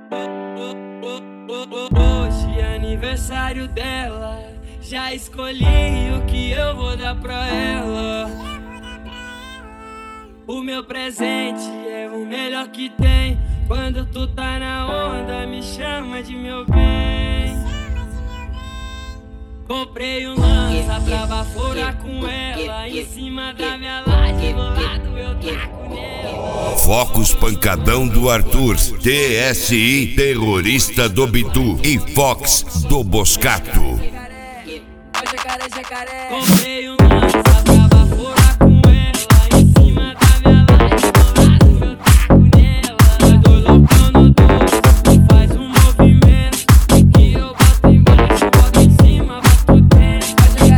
Hoje é aniversário dela, já escolhi o que eu vou dar pra ela. O meu presente é o melhor que tem. Quando tu tá na onda, me chama de meu bem. Comprei um lança pra baforar com ela. Em cima da minha laje, do lado eu taco nela. Focus Pancadão do Arthur, TSI Terrorista do Bitu e Fox do Boscato. Comprei um lança pra baforar com ela. Em cima da minha laje, do lado eu taco nela. Nós dois loucão no doce, faz um movimento que eu boto embaixo, boto em cima, boto dentro.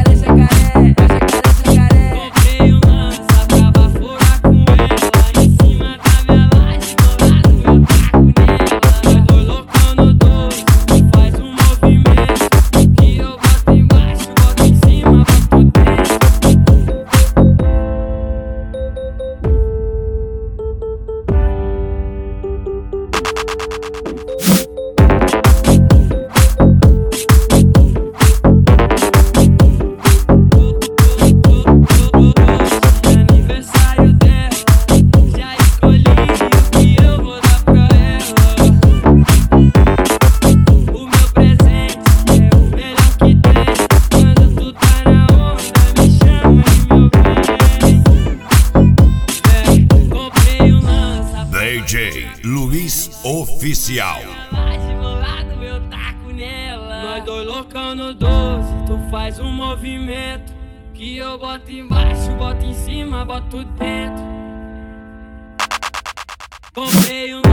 Comprei um lança pra baforar com ela. Em cima da minha laje, do lado eu taco nela. Nós dois loucão no doce, faz um movimento que eu boto embaixo, boto em cima, boto dentro. Aniversário dela, já escolhi o que eu vou dar pra ela. O meu presente é o melhor que tem. Quando tu tá na onda, me chama de meu bem. Comprei um lança pra DJ Luiz Oficial. laje, do lado eu taco nela. Nós dois loucão no 12, tu faz um movimento que eu boto embaixo, boto em cima, boto dentro. Comprei um